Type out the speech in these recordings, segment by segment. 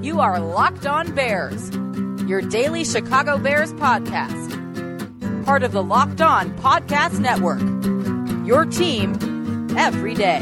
You are Locked On Bears, your daily Chicago Bears podcast. Part of the Locked On Podcast Network, your team every day.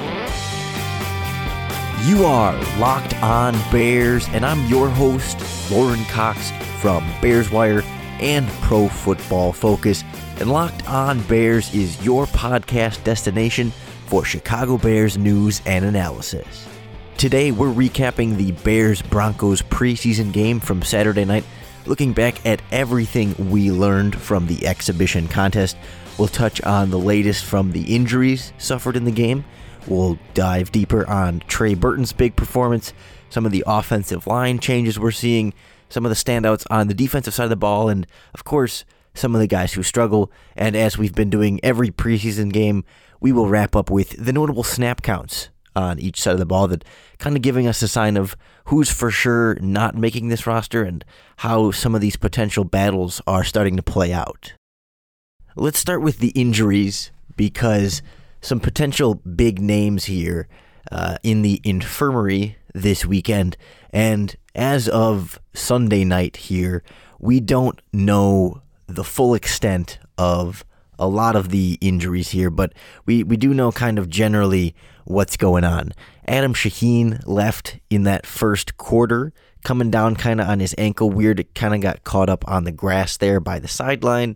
You are Locked On Bears, and I'm your host, Lauren Cox from Bears Wire and Pro Football Focus. And Locked On Bears is your podcast destination for Chicago Bears news and analysis. Today, we're recapping the Bears-Broncos preseason game from Saturday night, looking back at everything we learned from the exhibition contest. We'll touch on the latest from the injuries suffered in the game. We'll dive deeper on Trey Burton's big performance, some of the offensive line changes we're seeing, some of the standouts on the defensive side of the ball, and, of course, some of the guys who struggle. And as we've been doing every preseason game, we will wrap up with the notable snap counts on each side of the ball, that kind of giving us a sign of who's for sure not making this roster and how some of these potential battles are starting to play out. Let's start with the injuries, because some potential big names here in the infirmary this weekend. And as of Sunday night here, we don't know the full extent of a lot of the injuries here, but we do know kind of generally what's going on. Adam Shaheen left in that first quarter, coming down kind of on his ankle. Weird, it kind of got caught up on the grass there by the sideline,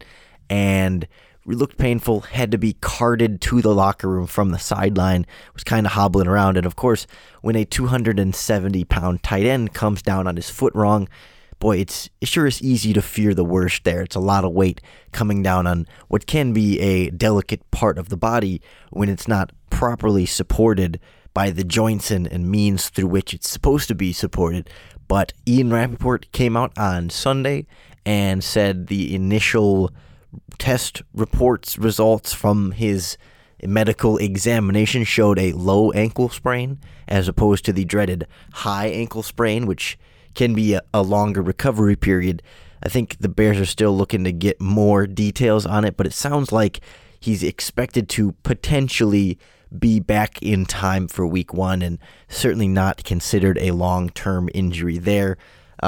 and looked painful, had to be carted to the locker room from the sideline, was kind of hobbling around. And of course, when a 270-pound tight end comes down on his foot wrong, boy, it sure is easy to fear the worst there. It's a lot of weight coming down on what can be a delicate part of the body when it's not properly supported by the joints and means through which it's supposed to be supported. But Ian Rapoport came out on Sunday and said the initial test results from his medical examination showed a low ankle sprain as opposed to the dreaded high ankle sprain, which can be a longer recovery period. I think the Bears are still looking to get more details on it, but it sounds like he's expected to potentially be back in time for week one, and certainly not considered a long-term injury there.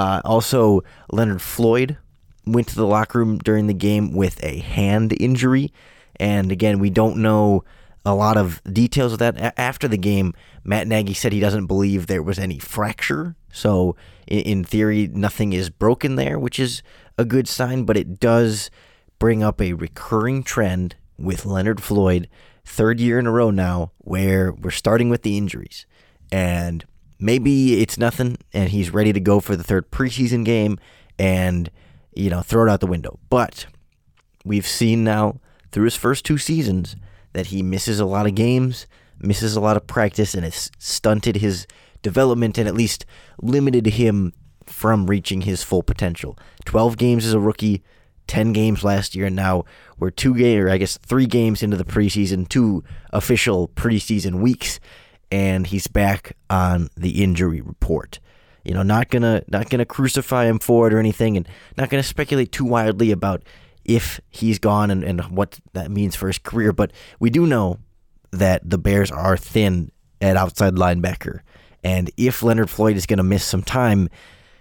Also, Leonard Floyd went to the locker room during the game with a hand injury, and again, we don't know a lot of details of that. After the game, Matt Nagy said he doesn't believe there was any fracture, so in theory, nothing is broken there, which is a good sign, but it does bring up a recurring trend with Leonard Floyd, third year in a row now, where we're starting with the injuries. And maybe it's nothing, and he's ready to go for the third preseason game and, throw it out the window. But we've seen now through his first two seasons that he misses a lot of games, misses a lot of practice, and it's stunted his development and at least limited him from reaching his full potential. 12 games as a rookie, 10 games last year, and now we're 3 games into the preseason, 2 official preseason weeks, and he's back on the injury report. Not gonna crucify him for it or anything, and not gonna speculate too wildly about if he's gone and what that means for his career, but we do know that the Bears are thin at outside linebacker. And if Leonard Floyd is going to miss some time,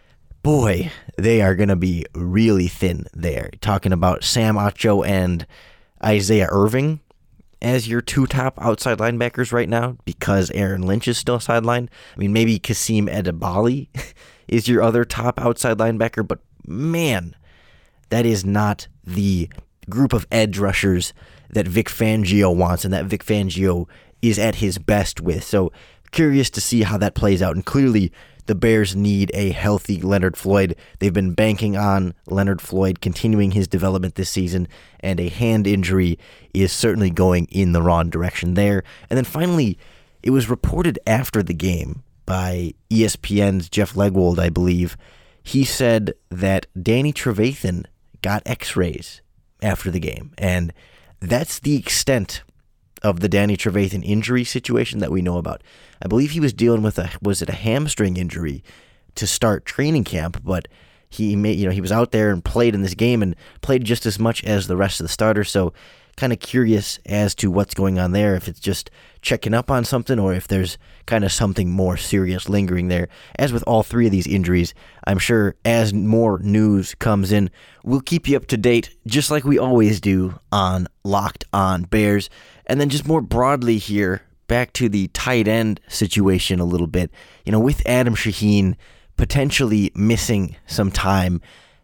boy, they are going to be really thin there. Talking about Sam Acho and Isaiah Irving as your 2 top outside linebackers right now, because Aaron Lynch is still sidelined. I mean, maybe Kasim Edebali is your other top outside linebacker, but man, that is not the group of edge rushers that Vic Fangio wants and that Vic Fangio is at his best with. So curious to see how that plays out. And clearly the Bears need a healthy Leonard Floyd. They've been banking on Leonard Floyd continuing his development this season, and a hand injury is certainly going in the wrong direction there. And then finally, it was reported after the game by ESPN's Jeff Legwold, I believe. He said that Danny Trevathan got x-rays after the game, and that's the extent of the Danny Trevathan injury situation that we know about. I believe he was dealing with a hamstring injury to start training camp, but he was out there and played in this game and played just as much as the rest of the starters. So kind of curious as to what's going on there, if it's just checking up on something or if there's kind of something more serious lingering there. As with all three of these injuries, I'm sure as more news comes in, we'll keep you up to date just like we always do on Locked On Bears. And then just more broadly here, back to the tight end situation a little bit. With Adam Shaheen potentially missing some time,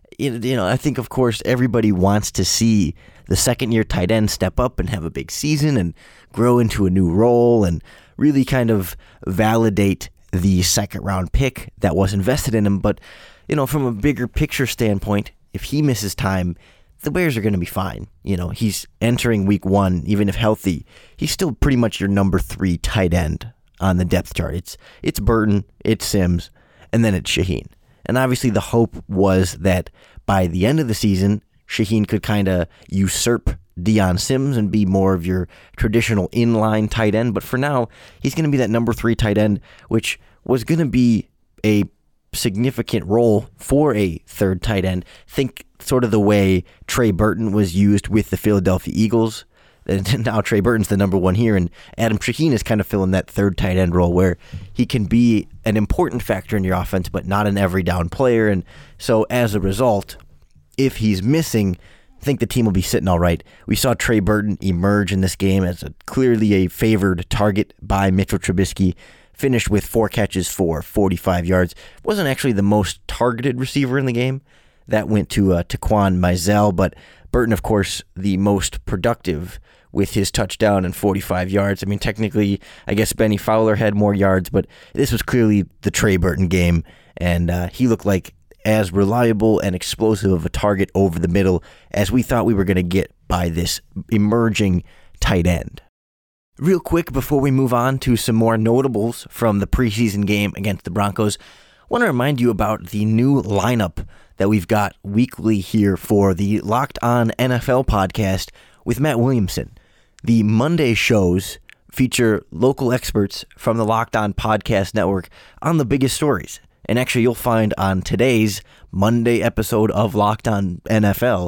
I think, of course, everybody wants to see the second-year tight end step up and have a big season and grow into a new role and really kind of validate the second-round pick that was invested in him. But, from a bigger picture standpoint, if he misses time, the Bears are going to be fine. He's entering week 1, even if healthy, he's still pretty much your number 3 tight end on the depth chart. It's Burton, it's Sims, and then it's Shaheen. And obviously the hope was that by the end of the season, Shaheen could kind of usurp Deion Sims and be more of your traditional inline tight end. But for now, he's going to be that number 3 tight end, which was going to be a significant role for a third tight end. Think sort of the way Trey Burton was used with the Philadelphia Eagles. And now Trey Burton's the number 1 here, and Adam Shaheen is kind of filling that third tight end role where he can be an important factor in your offense, but not an every down player. And so as a result, if he's missing, I think the team will be sitting all right. We saw Trey Burton emerge in this game as clearly a favored target by Mitchell Trubisky. Finished with 4 catches for 45 yards. Wasn't actually the most targeted receiver in the game. That went to Taquan Mizell, but Burton, of course, the most productive with his touchdown and 45 yards. I mean, technically, I guess Benny Fowler had more yards, but this was clearly the Trey Burton game, and he looked like as reliable and explosive of a target over the middle as we thought we were going to get by this emerging tight end. Real quick before we move on to some more notables from the preseason game against the Broncos, I want to remind you about the new lineup that we've got weekly here for the Locked On NFL podcast with Matt Williamson. The Monday shows feature local experts from the Locked On Podcast Network on the biggest stories. And actually, you'll find on today's Monday episode of Locked On NFL,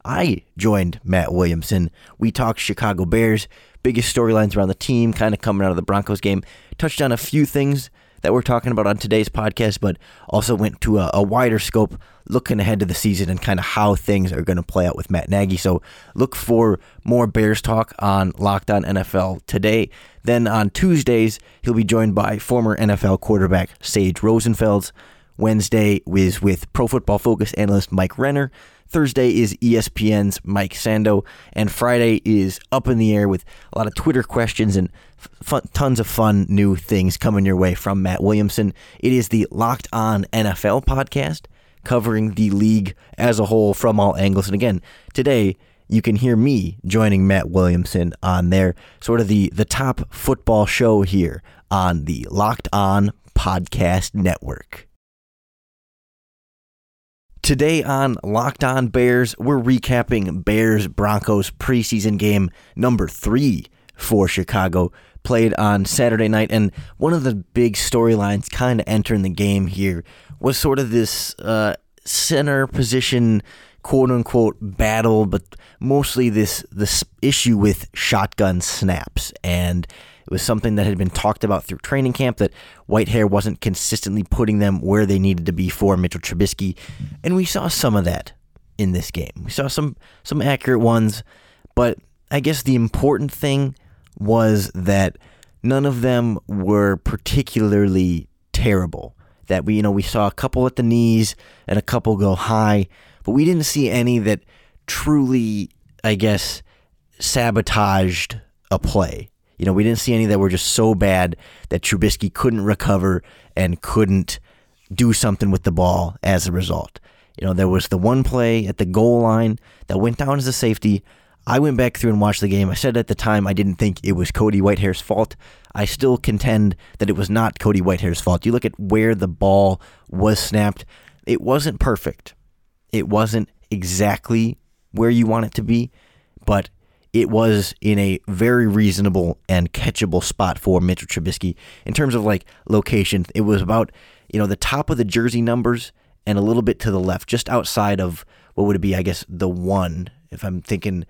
I joined Matt Williamson. We talked Chicago Bears, biggest storylines around the team, kind of coming out of the Broncos game. Touched on a few things that we're talking about on today's podcast, but also went to a wider scope, looking ahead to the season and kind of how things are going to play out with Matt Nagy. So look for more Bears talk on Locked On NFL today. Then on Tuesdays, he'll be joined by former NFL quarterback Sage Rosenfels. Wednesday is with Pro Football Focus analyst Mike Renner. Thursday is ESPN's Mike Sando, and Friday is Up in the Air with a lot of Twitter questions and tons of fun new things coming your way from Matt Williamson. It is the Locked On NFL podcast covering the league as a whole from all angles. And again, today you can hear me joining Matt Williamson on there, sort of the top football show here on the Locked On Podcast Network. Today on Locked On Bears, we're recapping Bears-Broncos preseason game number 3 for Chicago, played on Saturday night. And one of the big storylines kind of entering the game here was sort of this center position, quote-unquote, battle, but mostly this issue with shotgun snaps. And it was something that had been talked about through training camp, that Whitehair wasn't consistently putting them where they needed to be for Mitchell Trubisky. And we saw some of that in this game. We saw some accurate ones, but I guess the important thing was that none of them were particularly terrible. That we saw a couple at the knees and a couple go high, but we didn't see any that truly, I guess, sabotaged a play. We didn't see any that were just so bad that Trubisky couldn't recover and couldn't do something with the ball as a result. There was the one play at the goal line that went down as a safety. I went back through and watched the game. I said at the time I didn't think it was Cody Whitehair's fault. I still contend that it was not Cody Whitehair's fault. You look at where the ball was snapped, it wasn't perfect. It wasn't exactly where you want it to be, but it was in a very reasonable and catchable spot for Mitchell Trubisky. In terms of location, it was about the top of the jersey numbers and a little bit to the left, just outside of what would it be, I guess, the 1, if I'm thinking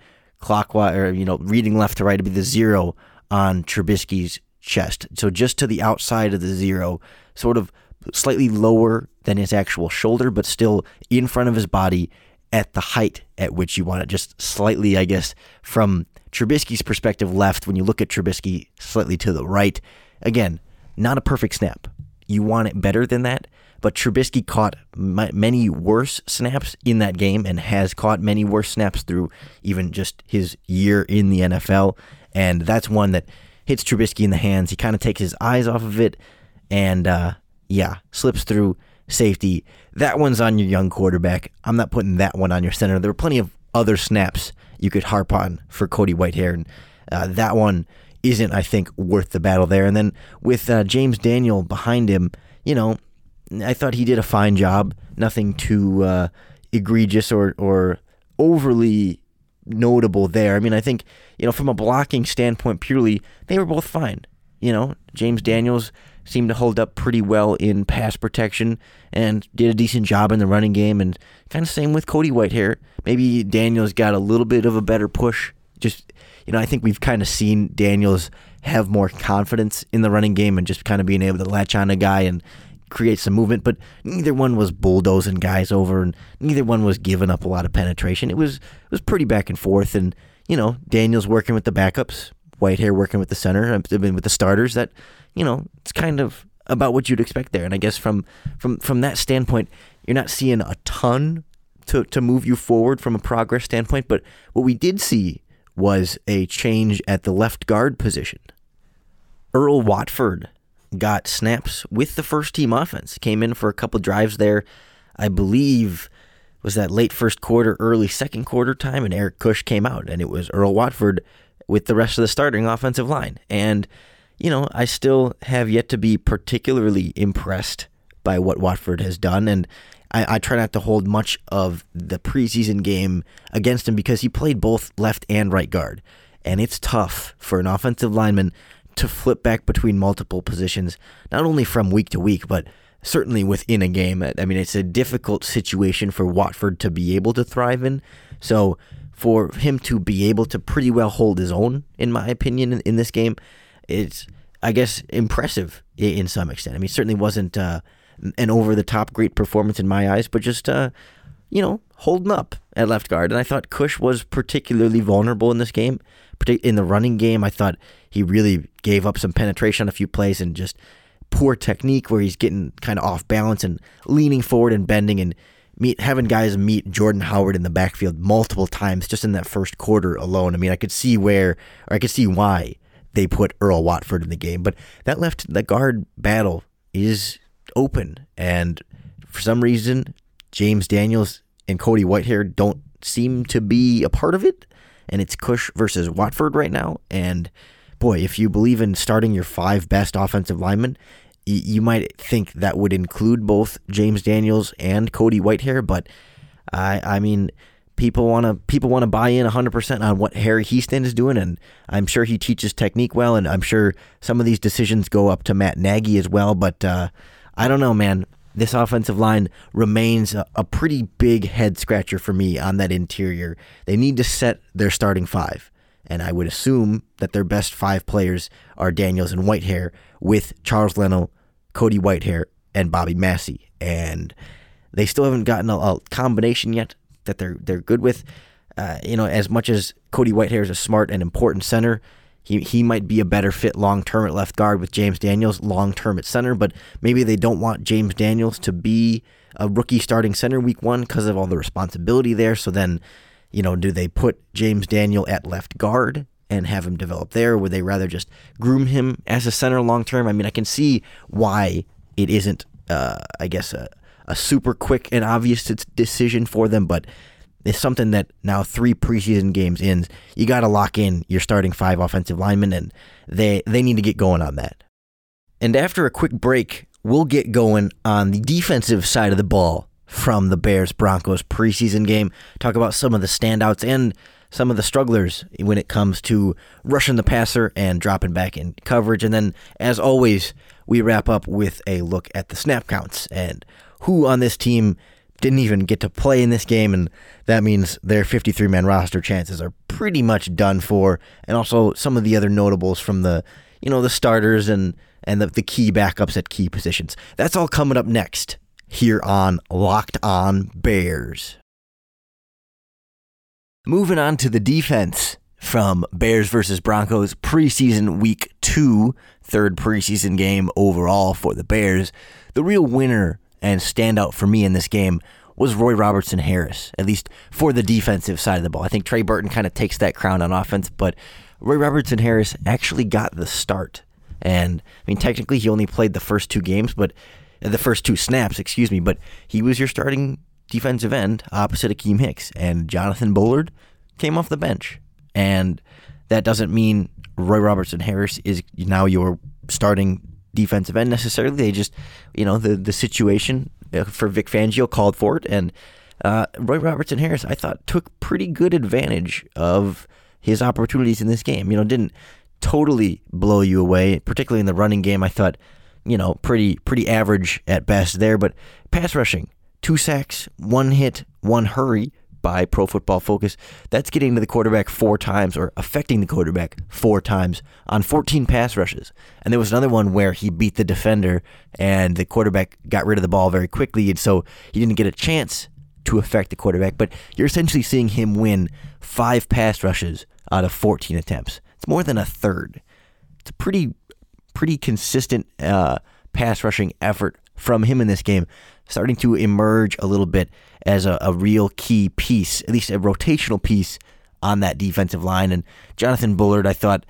clockwise, or reading left to right, to be the 0 on Trubisky's chest. So just to the outside of the 0, sort of slightly lower than his actual shoulder, but still in front of his body at the height at which you want it. Just slightly, I guess, from Trubisky's perspective, left. When you look at Trubisky, slightly to the right. Again, not a perfect snap. You want it better than that. But Trubisky caught many worse snaps in that game, and has caught many worse snaps through even just his year in the NFL. And that's one that hits Trubisky in the hands. He kind of takes his eyes off of it and, slips through safety. That one's on your young quarterback. I'm not putting that one on your center. There were plenty of other snaps you could harp on for Cody Whitehair, and that one isn't, I think, worth the battle there. And then with James Daniel behind him, I thought he did a fine job. Nothing too egregious or overly notable there. I mean, I think, from a blocking standpoint purely, they were both fine. James Daniels seemed to hold up pretty well in pass protection and did a decent job in the running game, and kind of same with Cody Whitehair. Maybe Daniels got a little bit of a better push. Just, I think we've kind of seen Daniels have more confidence in the running game and just kind of being able to latch on a guy and create some movement, but neither one was bulldozing guys over, and neither one was giving up a lot of penetration. It was pretty back and forth, and Daniels working with the backups, Whitehair working with the center, with the starters. That it's kind of about what you'd expect there. And I guess from that standpoint, you're not seeing a ton to move you forward from a progress standpoint. But what we did see was a change at the left guard position. Earl Watford got snaps with the first team offense. Came in for a couple drives there. I believe was that late first quarter, early second quarter time, and Eric Kush came out, and it was Earl Watford with the rest of the starting offensive line. And, I still have yet to be particularly impressed by what Watford has done, and I try not to hold much of the preseason game against him because he played both left and right guard, and it's tough for an offensive lineman to flip back between multiple positions, not only from week to week, but certainly within a game. I mean, it's a difficult situation for Watford to be able to thrive in. So for him to be able to pretty well hold his own, in my opinion, in this game, it's, I guess, impressive in some extent. I mean, it certainly wasn't an over-the-top great performance in my eyes, but just, holding up at left guard. And I thought Kush was particularly vulnerable in this game. In the running game, I thought he really gave up some penetration on a few plays and just poor technique where he's getting kind of off balance and leaning forward and bending and having guys meet Jordan Howard in the backfield multiple times just in that first quarter alone. I mean, I could see why they put Earl Watford in the game, but that guard battle is open, and for some reason, James Daniels and Cody Whitehair don't seem to be a part of it, and it's Kush versus Watford right now. And boy, if you believe in starting your 5 best offensive linemen, you might think that would include both James Daniels and Cody Whitehair, but I mean, people want to buy in 100% on what Harry Houston is doing, and I'm sure he teaches technique well, and I'm sure some of these decisions go up to Matt Nagy as well, but I don't know, man. This offensive line remains a pretty big head scratcher for me on that interior. They need to set their starting 5, and I would assume that their best 5 players are Daniels and Whitehair, with Charles Leno, Cody Whitehair, and Bobby Massey. And they still haven't gotten a combination yet that they're good with. As much as Cody Whitehair is a smart and important center, he might be a better fit long-term at left guard with James Daniels long-term at center, but maybe they don't want James Daniels to be a rookie starting center week 1 because of all the responsibility there. So then, do they put James Daniel at left guard and have him develop there? Or would they rather just groom him as a center long-term? I mean, I can see why it isn't, a super quick and obvious decision for them, but it's something that now 3 preseason games in, you got to lock in your starting 5 offensive linemen, and they need to get going on that. And after a quick break, we'll get going on the defensive side of the ball from the Bears-Broncos preseason game, talk about some of the standouts and some of the strugglers when it comes to rushing the passer and dropping back in coverage. And then, as always, we wrap up with a look at the snap counts and who on this team didn't even get to play in this game, and that means their 53-man roster chances are pretty much done for. And also some of the other notables from the starters and the key backups at key positions. That's all coming up next here on Locked On Bears. Moving on to the defense from Bears versus Broncos preseason week 2, third preseason game overall for the Bears. The real winner and standout for me in this game was Roy Robertson Harris, at least for the defensive side of the ball. I think Trey Burton kind of takes that crown on offense, but Roy Robertson Harris actually got the start. And I mean, technically he only played the first 2 games, but the first 2 snaps, but he was your starting defensive end opposite Akeem Hicks, and Jonathan Bullard came off the bench. And that doesn't mean Roy Robertson Harris is now your starting defensive end necessarily. They just, the situation for Vic Fangio called for it, and Roy Robertson Harris, I thought, took pretty good advantage of his opportunities in this game. Didn't totally blow you away, particularly in the running game. I thought, pretty average at best there, but pass rushing, 2 sacks, 1 hit, 1 hurry by Pro Football Focus. That's getting to the quarterback 4 times, or affecting the quarterback 4 times on 14 pass rushes. And there was another one where he beat the defender and the quarterback got rid of the ball very quickly, and so he didn't get a chance to affect the quarterback. But you're essentially seeing him win 5 pass rushes out of 14 attempts. It's more than a third. It's a pretty consistent pass rushing effort from him in this game, starting to emerge a little bit as a real key piece, at least a rotational piece on that defensive line. And Jonathan Bullard, I thought,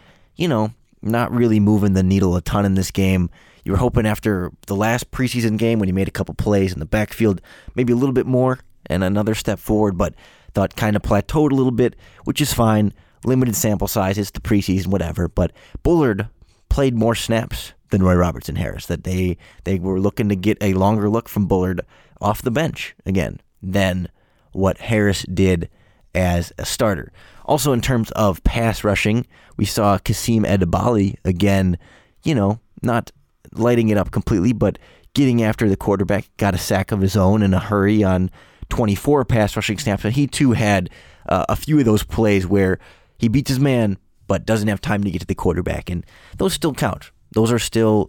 not really moving the needle a ton in this game. You were hoping after the last preseason game when he made a couple plays in the backfield, maybe a little bit more and another step forward, but thought kind of plateaued a little bit, which is fine. Limited sample size, it's the preseason, whatever. But Bullard played more snaps than Roy Robertson Harris, that they were looking to get a longer look from Bullard off the bench again than what Harris did as a starter. Also, in terms of pass rushing, we saw Kasim Edebali again, not lighting it up completely, but getting after the quarterback, got a sack of his own in a hurry on 24 pass rushing snaps, and he too had a few of those plays where he beats his man but doesn't have time to get to the quarterback, and those still count. Those are still,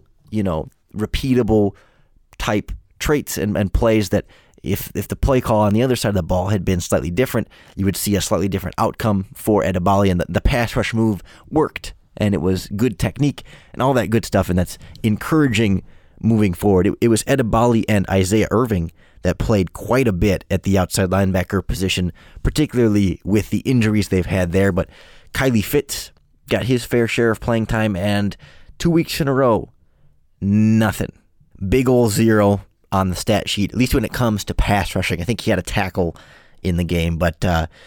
repeatable type traits and plays that if the play call on the other side of the ball had been slightly different, you would see a slightly different outcome for Edebali, and the pass rush move worked, and it was good technique and all that good stuff, and that's encouraging moving forward. It was Edebali and Isaiah Irving that played quite a bit at the outside linebacker position, particularly with the injuries they've had there, but Kylie Fitz got his fair share of playing time, and 2 weeks in a row, nothing. Big ol' 0 on the stat sheet, at least when it comes to pass rushing. I think he had a tackle in the game, but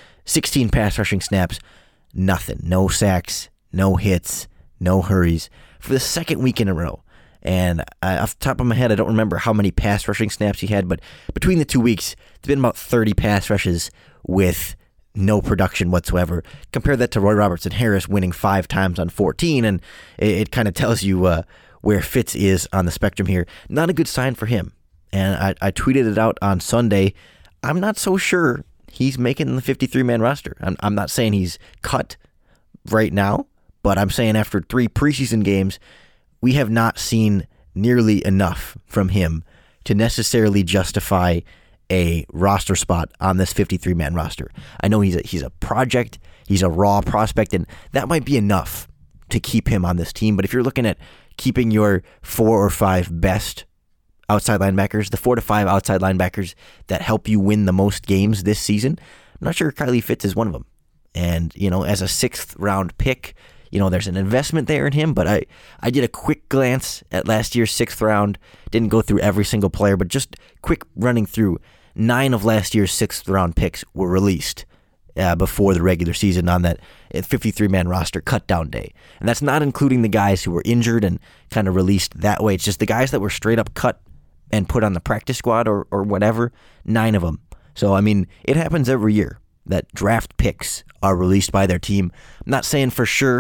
16 pass rushing snaps, nothing. No sacks, no hits, no hurries for the second week in a row. And off the top of my head, I don't remember how many pass rushing snaps he had, but between the 2 weeks, it's been about 30 pass rushes with no production whatsoever. Compare that to Roy Robertson Harris winning 5 times on 14, and it kind of tells you where Fitz is on the spectrum here. Not a good sign for him. And I tweeted it out on Sunday. I'm not so sure he's making the 53-man roster. I'm not saying he's cut right now, but I'm saying after 3 preseason games, we have not seen nearly enough from him to necessarily justify a roster spot on this 53-man roster. I know he's a project, he's a raw prospect, and that might be enough to keep him on this team. But if you're looking at keeping your 4 or 5 best outside linebackers, the 4 to 5 outside linebackers that help you win the most games this season, I'm not sure Kylie Fitz is one of them. And, as a 6th round pick, there's an investment there in him, but I did a quick glance at last year's 6th round, didn't go through every single player, but just quick running through. 9 of last year's 6th round picks were released before the regular season on that 53-man roster cut down day. And that's not including the guys who were injured and kind of released that way. It's just the guys that were straight up cut and put on the practice squad or whatever, 9 of them. So, it happens every year that draft picks are released by their team. I'm not saying for sure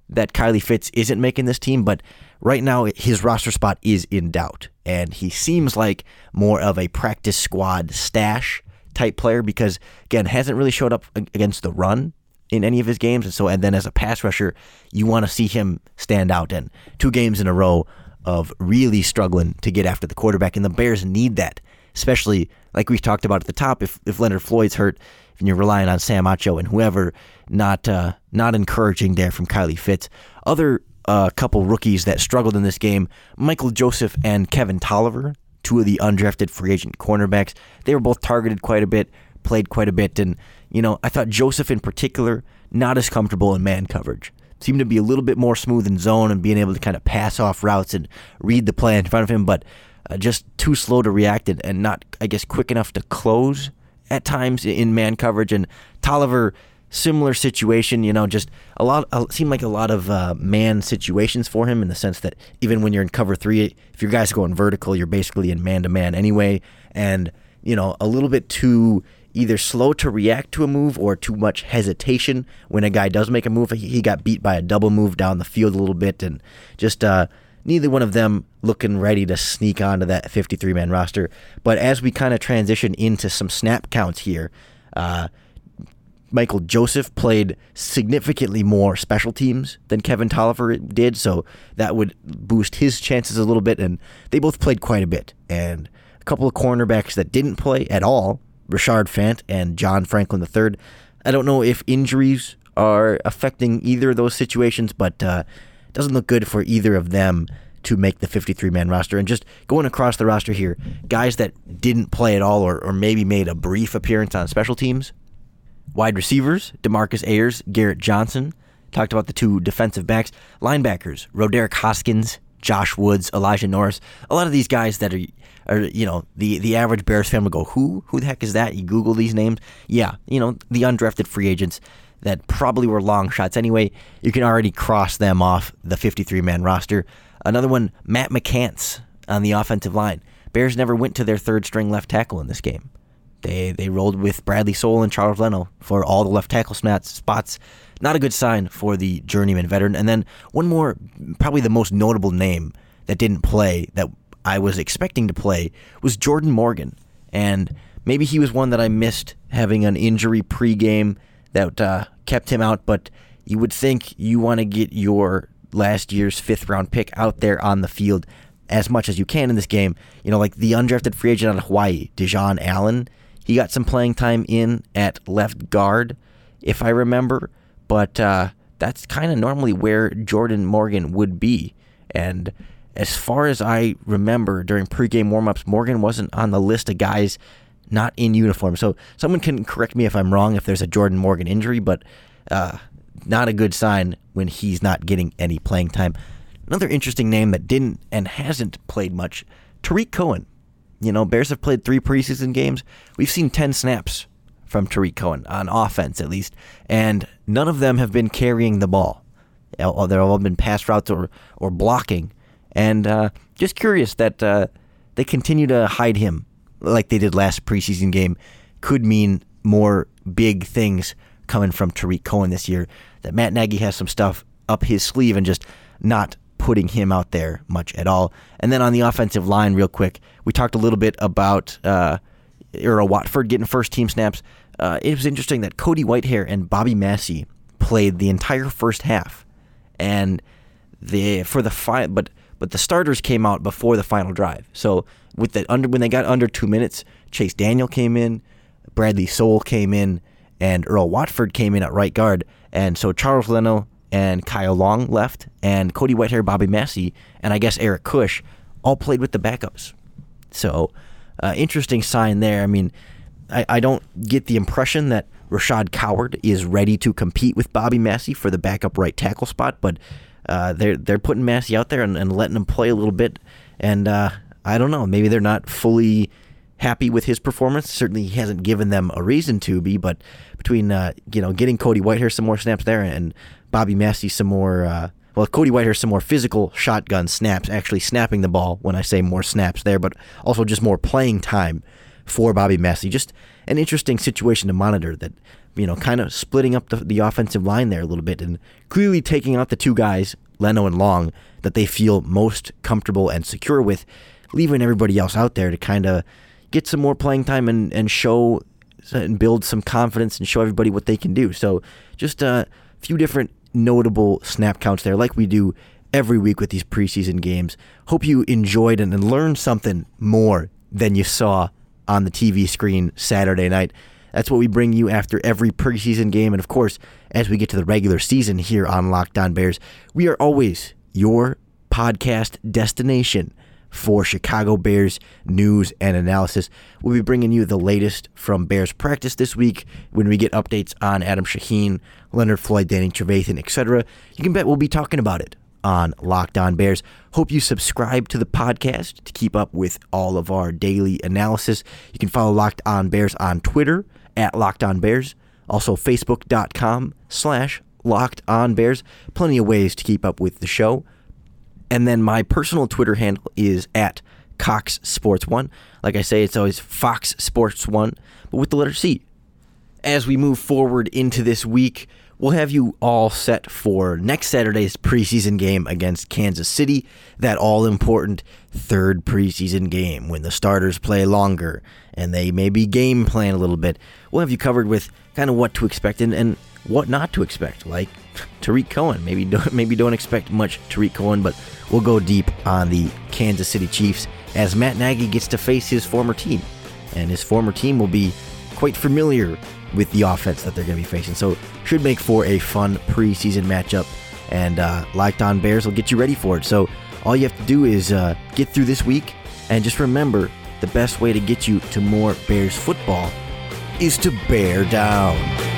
that Kylie Fitts isn't making this team, but right now his roster spot is in doubt. And he seems like more of a practice squad stash type player because, again, hasn't really showed up against the run in any of his games. And then as a pass rusher, you want to see him stand out. And 2 games in a row of really struggling to get after the quarterback. And the Bears need that, especially like we talked about at the top. If Leonard Floyd's hurt, and you're relying on Sam Acho and whoever, not encouraging there from Kylie Fitts. Other couple rookies that struggled in this game, Michael Joseph and Kevin Tolliver, 2 of the undrafted free agent cornerbacks. They were both targeted quite a bit, played quite a bit, and I thought Joseph in particular, not as comfortable in man coverage. Seemed to be a little bit more smooth in zone and being able to kind of pass off routes and read the play in front of him, but just too slow to react and not, I guess, quick enough to close at times in man coverage. And Tolliver, similar situation, just seemed like a lot of man situations for him in the sense that even when you're in cover 3, if your guy's going vertical, you're basically in man-to-man anyway. And, a little bit too either slow to react to a move or too much hesitation when a guy does make a move. He got beat by a double move down the field a little bit, and just neither one of them looking ready to sneak onto that 53-man roster. But as we kind of transition into some snap counts here, Michael Joseph played significantly more special teams than Kevin Tolliver did, so that would boost his chances a little bit, and they both played quite a bit. And a couple of cornerbacks that didn't play at all, Rashard Fant and John Franklin III. I don't know if injuries are affecting either of those situations, but doesn't look good for either of them to make the 53-man roster. And just going across the roster here, guys that didn't play at all or maybe made a brief appearance on special teams. Wide receivers, DeMarcus Ayers, Garrett Johnson. Talked about the 2 defensive backs. Linebackers, Roderick Hoskins, Josh Woods, Elijah Norris. A lot of these guys that are the average Bears fan will go, who the heck is that? You Google these names. Yeah, the undrafted free agents that probably were long shots anyway. You can already cross them off the 53-man roster. Another one, Matt McCants on the offensive line. Bears never went to their 3rd-string left tackle in this game. They rolled with Bradley Soul and Charles Leno for all the left tackle spots. Not a good sign for the journeyman veteran. And then one more, probably the most notable name that didn't play that I was expecting to play was Jordan Morgan. And maybe he was one that I missed having an injury pregame that kept him out, but you would think you want to get your last year's 5th-round pick out there on the field as much as you can in this game. Like the undrafted free agent out of Hawaii, Dejon Allen, he got some playing time in at left guard, if I remember, but that's kind of normally where Jordan Morgan would be. And as far as I remember during pregame warmups, Morgan wasn't on the list of guys not in uniform. So someone can correct me if I'm wrong if there's a Jordan Morgan injury, but not a good sign when he's not getting any playing time. Another interesting name that didn't and hasn't played much, Tariq Cohen. Bears have played 3 preseason games. We've seen 10 snaps from Tariq Cohen, on offense at least, and none of them have been carrying the ball. They've all been pass routes or blocking, and just curious that they continue to hide him like they did last preseason game. Could mean more big things coming from Tariq Cohen this year, that Matt Nagy has some stuff up his sleeve and just not putting him out there much at all. And then on the offensive line, real quick, we talked a little bit about Earl Watford getting first-team snaps. It was interesting that Cody Whitehair and Bobby Massey played the entire first half, and but the starters came out before the final drive. So when they got under 2 minutes, Chase Daniel came in, Bradley Soul came in, and Earl Watford came in at right guard. And so Charles Leno and Kyle Long left, and Cody Whitehair, Bobby Massey, and I guess Eric Cush all played with the backups. So interesting sign there. I mean, I don't get the impression that Rashad Coward is ready to compete with Bobby Massey for the backup right tackle spot, but they're putting Massey out there and letting him play a little bit. And I don't know, maybe they're not fully happy with his performance. Certainly he hasn't given them a reason to be, but between getting Cody Whitehair some more snaps there and Bobby Massey some more Cody Whitehair some more physical shotgun snaps, actually snapping the ball when I say more snaps there, but also just more playing time for Bobby Massie. Just an interesting situation to monitor that, kind of splitting up the offensive line there a little bit and clearly taking out the two guys, Leno and Long, that they feel most comfortable and secure with, leaving everybody else out there to kind of get some more playing time and show and build some confidence and show everybody what they can do. So just a few different notable snap counts there like we do every week with these preseason games. Hope you enjoyed and learned something more than you saw on the TV screen Saturday night. That's what we bring you after every preseason game. And of course, as we get to the regular season here on Locked On Bears, we are always your podcast destination for Chicago Bears news and analysis. We'll be bringing you the latest from Bears practice this week when we get updates on Adam Shaheen, Leonard Floyd, Danny Trevathan, etc. You can bet we'll be talking about it on Locked On Bears. Hope you subscribe to the podcast to keep up with all of our daily analysis. You can follow Locked On Bears on Twitter at Locked On Bears. Also Facebook.com/Locked On Bears. Plenty of ways to keep up with the show. And then my personal Twitter handle is at Cox Sports 1. Like I say, it's always Fox Sports 1, but with the letter C. As we move forward into this week, we'll have you all set for next Saturday's preseason game against Kansas City, that all-important third preseason game when the starters play longer and they maybe game plan a little bit. We'll have you covered with kind of what to expect and what not to expect, like Tarik Cohen. Maybe don't expect much Tarik Cohen, but we'll go deep on the Kansas City Chiefs as Matt Nagy gets to face his former team. And his former team will be quite familiar with the offense that they're going to be facing. So should make for a fun preseason matchup. And Locked On Bears will get you ready for it. So all you have to do is get through this week. And just remember, the best way to get you to more Bears football is to bear down.